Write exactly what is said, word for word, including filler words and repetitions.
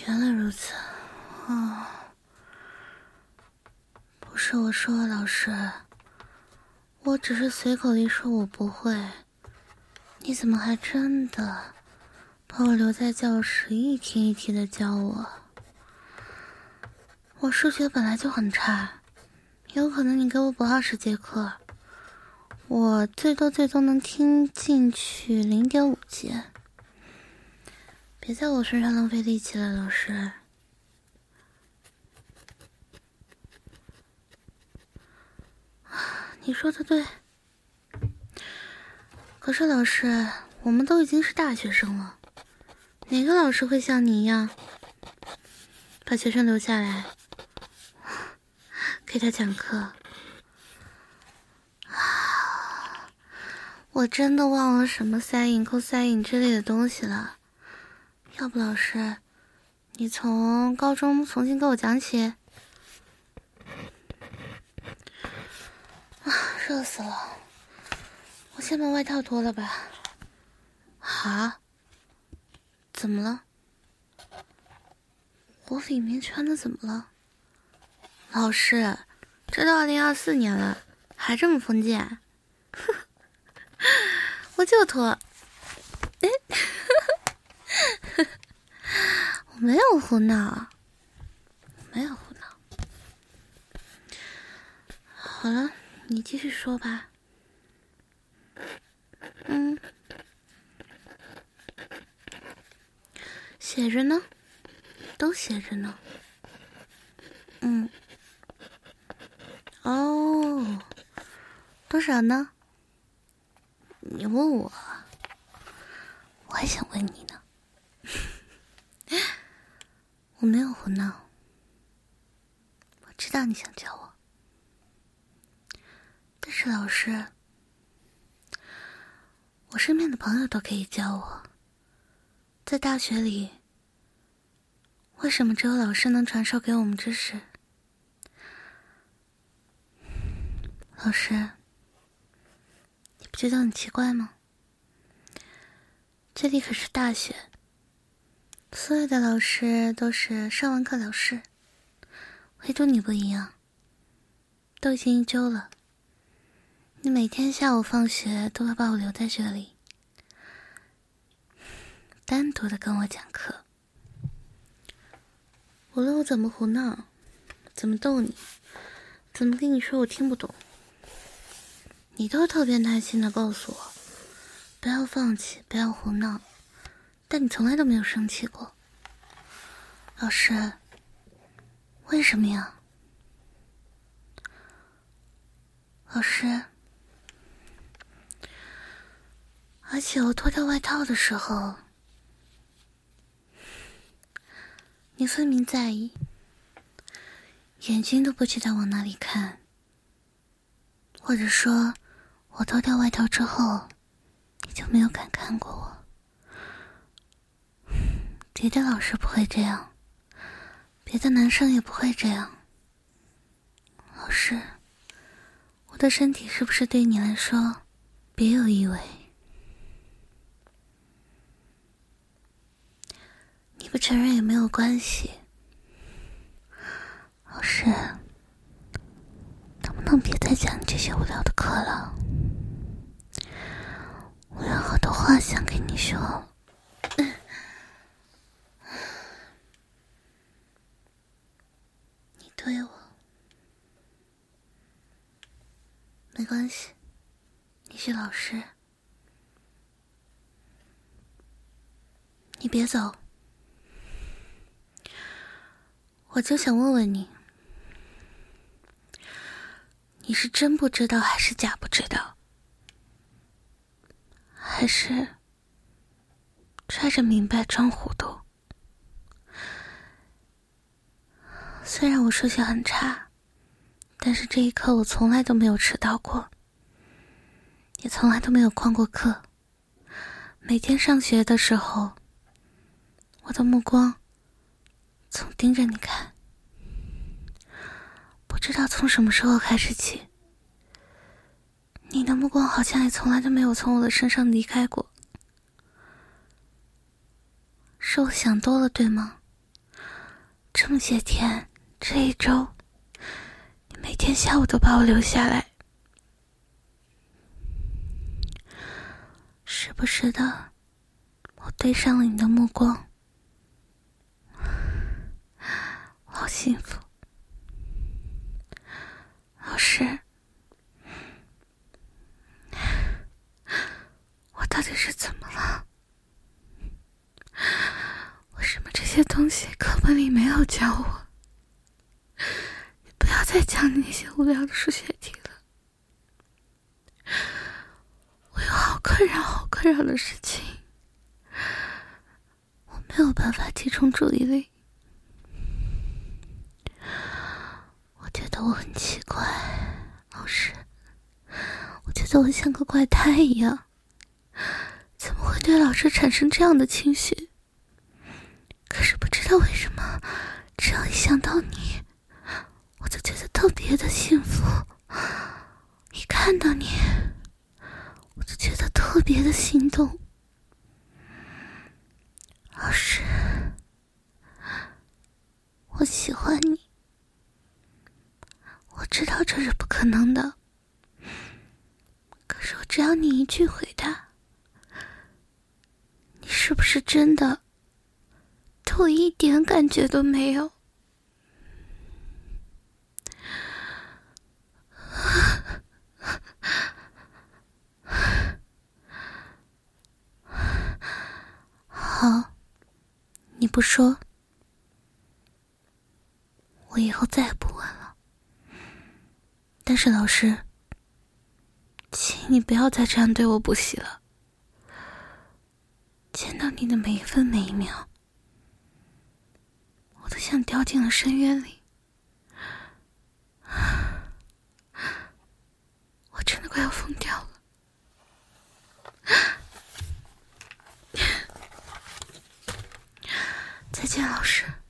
原来如此，哦，不是我说，老师，我只是随口一说我不会，你怎么还真的把我留在教室一题一题的教我？我数学本来就很差，有可能你给我补二十节课，我最多最多能听进去零点五节。别在我身上浪费力气了，老师。你说的对，可是老师，我们都已经是大学生了，哪个老师会像你一样把学生留下来给他讲课？我真的忘了什么sin、cos 之类的东西了。要不老师，你从高中重新给我讲起。啊，热死了！我先把外套脱了吧。啊？怎么了？我里面穿的怎么了？老师，这都二零二四年了，还这么封建？我就脱。哎，我没有胡闹，没有胡闹。好了，你继续说吧。嗯，写着呢，都写着呢。嗯，哦，多少呢？你问我，我还想问你呢。我没有胡闹，我知道你想教我，但是老师，我身边的朋友都可以教我，在大学里，为什么只有老师能传授给我们知识？老师，你不觉得很奇怪吗？这里可是大学，所有的老师都是上完课了事，唯独你不一样，都已经一周了。你每天下午放学都会把我留在这里，单独的跟我讲课。无论我怎么胡闹，怎么逗你，怎么跟你说我听不懂，你都特别耐心的告诉我，不要放弃，不要胡闹，但你从来都没有生气过。老师，为什么呀？老师，而且我脱掉外套的时候，你分明在意，眼睛都不知道往哪里看。或者说，我脱掉外套之后，你就没有敢看过我。别的老师不会这样，别的男生也不会这样。老师，我的身体是不是对你来说别有意味？你不承认也没有关系。老师，能不能别再讲这些无聊的课了？我有好多话想跟你说。你推我，没关系，你是老师。你别走，我就想问问你，你是真不知道还是假不知道？还是揣着明白装糊涂？虽然我数学很差，但是这一科我从来都没有迟到过，也从来都没有旷过课。每天上学的时候，我的目光总盯着你看。不知道从什么时候开始起，你的目光好像也从来都没有从我的身上离开过。是我想多了，对吗？ 这么些天，这一周，你每天下午都把我留下来，时不时的，我对上了你的目光，我好幸福。老师，我到底是怎么了？为什么这些东西课本里没有教我？你不要再讲你那些无聊的数学题了。我有好困扰好困扰的事情，我没有办法集中注意力。我觉得我很奇怪，老师，我觉得我像个怪胎一样，怎么会对老师产生这样的情绪？可是不知道为什么，只要一想到你，我就觉得特别的幸福。一看到你，我就觉得特别的心动。老师，我喜欢你。我知道这是不可能的，可是我只要你一句回答，你是不是真的对我一点感觉都没有？好，你不说，我以后再也不问了。但是老师，请你不要再这样对我不喜了。见到你的每一分每一秒，我都像掉进了深渊里。我真的快要疯掉了。再见，老师。